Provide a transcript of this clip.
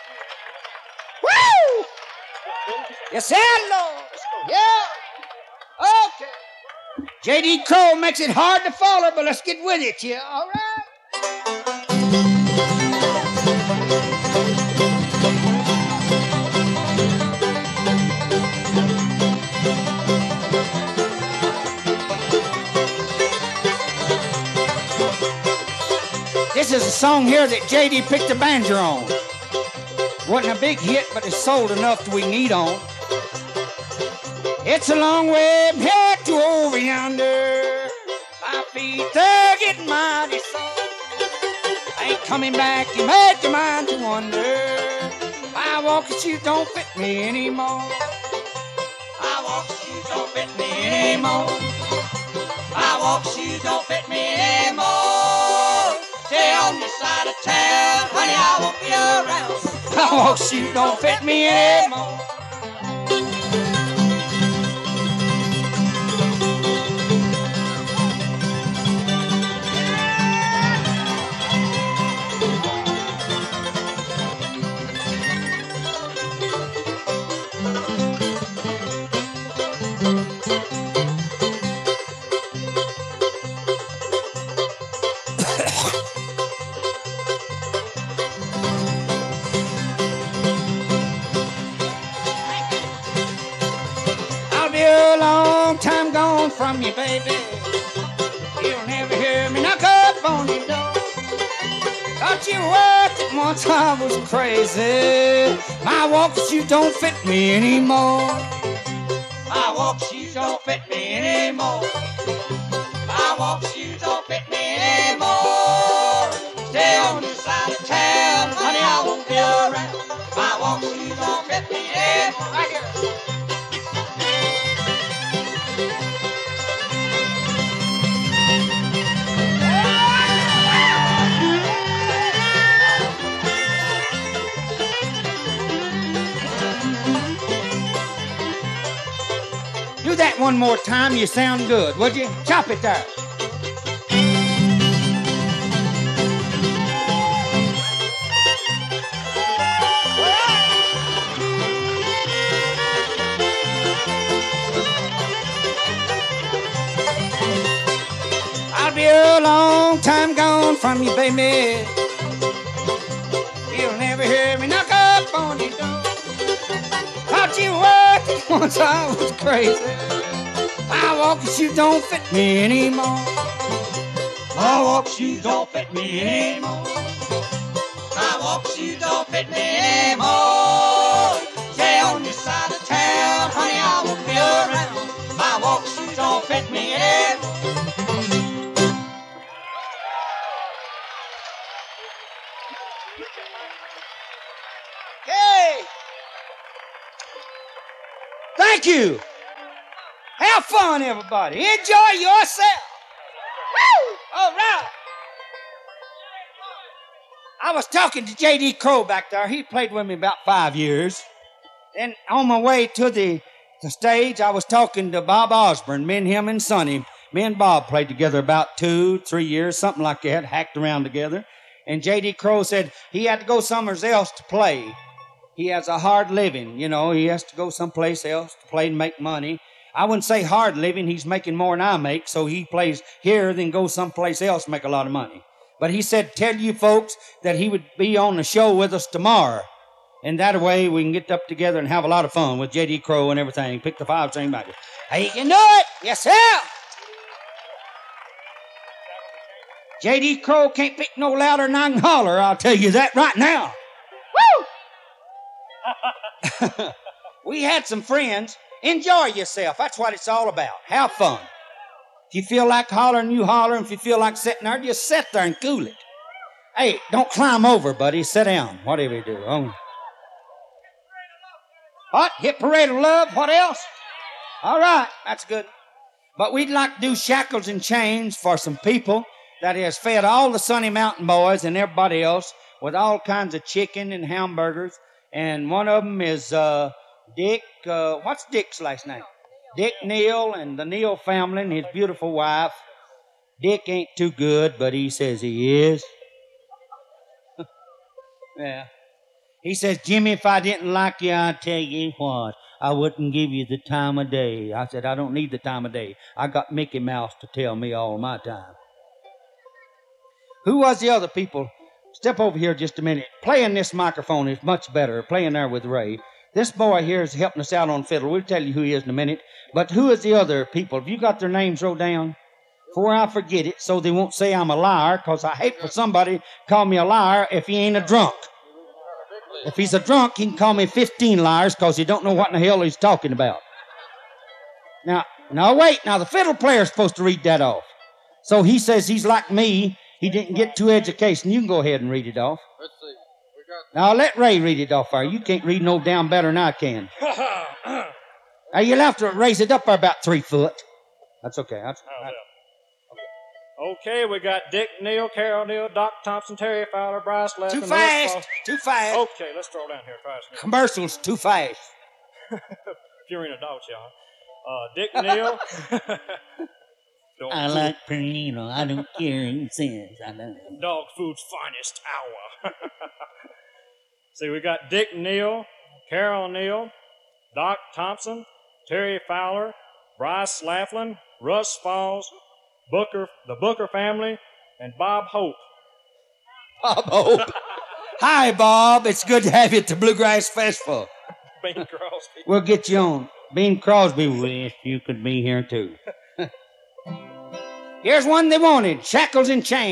Woo! Yes, sir, Lord. Yeah. Okay. J.D. Crowe makes it hard to follow, but let's get with it, yeah. All right. This is a song here that J.D. picked the banjo on. Wasn't a big hit, but it sold enough that we can eat on. It's a long way from here to over yonder. My feet, they're getting mighty sore. Ain't coming back, you make your mind to wonder. My walking shoes don't fit me anymore. My walking shoes don't fit me anymore. My walking shoes don't fit me anymore. Stay on your side of town, honey, I won't be around. My walking shoes don't fit me anymore. I'll be a long time gone from you, baby. You'll never hear me knock up on your door. Thought you worked it once, I was crazy. My walking shoes don't fit me anymore. My walking shoes don't fit me anymore. My walking shoes don't fit me anymore. Stay on your side of town, honey, I won't be around. My walking shoes don't fit me anymore. Right here. Do that one more time, you sound good, would you? Chop it there. I'll be a long time gone from you, baby. You'll never hear me knock up on your door. Thought you worked it once, I was crazy. My walking shoes don't fit me anymore. My walking shoes don't fit me anymore. My walking shoes don't fit me anymore. Stay on your side of town, honey, I won't be around. My walking shoes don't fit me anymore. Hey! Thank you. Have fun, everybody. Enjoy yourself. Woo! All right. I was talking to J.D. Crowe back there. He played with me about 5 years. Then on my way to the stage, I was talking to Bob Osborne. Me and him and Sonny. Me and Bob played together about 2-3 years, something like that, hacked around together. And J.D. Crowe said he had to go somewhere else to play. He has a hard living, you know. He has to go someplace else to play and make money. I wouldn't say hard living. He's making more than I make, so he plays here, then goes someplace else to make a lot of money. But he said, tell you folks that he would be on the show with us tomorrow. And that way we can get up together and have a lot of fun with J.D. Crowe and everything. Pick the 5 string back. Hey, you can do it. Yes, sir. J.D. Crowe can't pick no louder than I can holler. I'll tell you that right now. Woo! We had some friends. Enjoy yourself. That's what it's all about. Have fun. If you feel like hollering, you holler. If you feel like sitting there, just sit there and cool it. Hey, don't climb over, buddy. Sit down. Whatever you do. Oh. What? Hit Parade of Love. What else? All right. That's good. But we'd like to do Shackles and Chains for some people that has fed all the Sunny Mountain boys and everybody else with all kinds of chicken and hamburgers. And one of them is Dick. What's Dick's last name? Dick Neal and the Neal family and his beautiful wife. Dick ain't too good, but he says he is. Yeah. He says, Jimmy, if I didn't like you, I tell you what, I wouldn't give you the time of day. I said, I don't need the time of day. I got Mickey Mouse to tell me all my time. Who was the other people? Step over here just a minute. Playing this microphone is much better. Playing there with Ray. This boy here is helping us out on fiddle. We'll tell you who he is in a minute. But who is the other people? Have you got their names wrote down? Before I forget it, so they won't say I'm a liar, because I hate for somebody to call me a liar if he ain't a drunk. If he's a drunk, he can call me 15 liars, because he don't know what in the hell he's talking about. Now, wait. Now, the fiddle player's supposed to read that off. So he says he's like me. He didn't get to education. You can go ahead and read it off. Let's see. Now, let Ray read it off there. You can't read no down better than I can. Now, you'll have to raise it up there about 3 foot. That's okay. Okay, we got Dick Neal, Carol Neal, Doc Thompson, Terry Fowler, Bryce Lefton. Too fast. Too fast. Okay, let's throw down here fast. Commercials too fast. Purina Dog Show. Dick Neal. I like Purina. I don't care who says I love Dog Food's finest hour. See, we got Dick Neal, Carol Neal, Doc Thompson, Terry Fowler, Bryce Laughlin, Russ Falls, the Booker family, and Bob Hope. Bob Hope. Hi, Bob. It's good to have you at the Bluegrass Festival. Bing Crosby. We'll get you on. Bing Crosby, wish you could be here, too. Here's one they wanted, Shackles and Chains.